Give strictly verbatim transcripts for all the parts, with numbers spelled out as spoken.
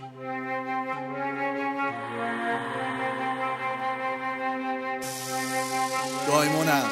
دایمونم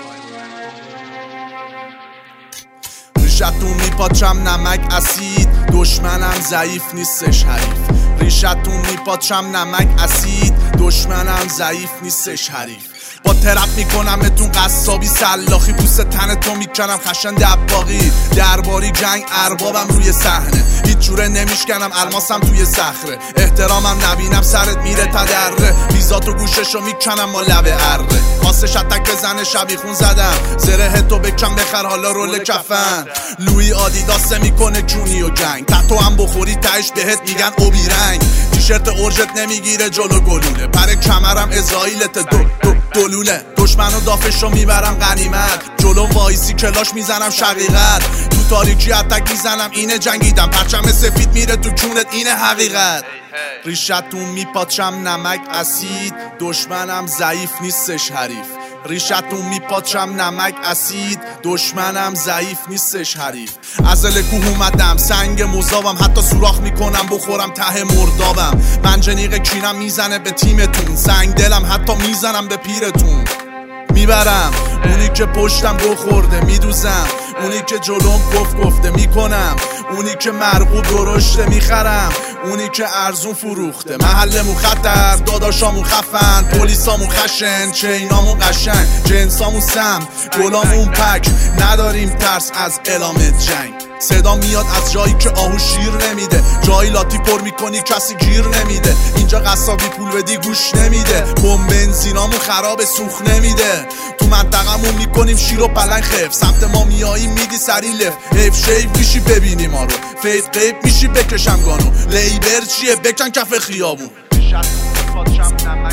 ریشتون میپاچم نمک اسید، دشمنم ضعیف نیستش حریف. ریشتون میپاچم نمک اسید، دشمنم ضعیف نیستش حریف. با ترپ میکنمتون قصابی سلاخی، پوست تن تو میکنم خشن دباغی. درباری جنگ اربابم روی صحنه، هیچ جوره نمیشکنم الماسم توی صخره. احترامم نبینم سرت میره تا دره، بیزاتو گوششو میکنم با لب اره. واسه شتک بزنه شبیخون زدم، زره تو بکن بخر حالا رول کفن. لوی آدیداسه میکنه جونی و گنگ، تحتو هم بخوری تهش بهت میگن اوبی رنگ. تیشرت اورجت نمیگیره جلو گلوله، پر کمرم اسرائیلت دو دو دلوله. دشمنو دافشو میبرم غنیمت، جلو وایسی کلاش میزنم شقیقت. تو تاریکی اتک میزنم اینه جنگیدم، پرچم سفید میره تو کونت اینه حقیقت. ریشتون میپاچم نمک اسید، دشمنم ضعیف نیستش حریف. ریشتون میپاچم نمک اسید، دشمنم ضعیف نیستش حریف. ازل کوه اومدم سنگ مذابم، حتی سوراخ میکنم بخورم ته مردابم. منجنیق کینم میزنه به تیمتون، سنگ دلم حتی میزنم به پیرتون. میبرم اونی که پشتم گو خورده، میدوزم اونی که جلوم گفت گفته میکنم. اونی که مرغوب درشته میخرم، اونی که ارزون فروخته. محلمون خطر، داداشامون خفن، پلیسامون خشن، چینامون قشنگ، جنسامون سم، گلامون پک. نداریم ترس از اعلام جنگ. صدا میاد از جایی که آهو شیر نمیده، جایی لاتی پر میکنی کسی گیر نمیده. اینجا قصابی پول بدی گوش نمیده، بم بنزینامون خراب سوخ نمیده. تو منطقمون میکنیم شیر و پلنگ خف، سمت ما میایی میدی سری لف. حیف شیف میشی ببینی ما رو، فیض قیب میشی بکشم گانو. لیبر چیه بکن کف خیابون.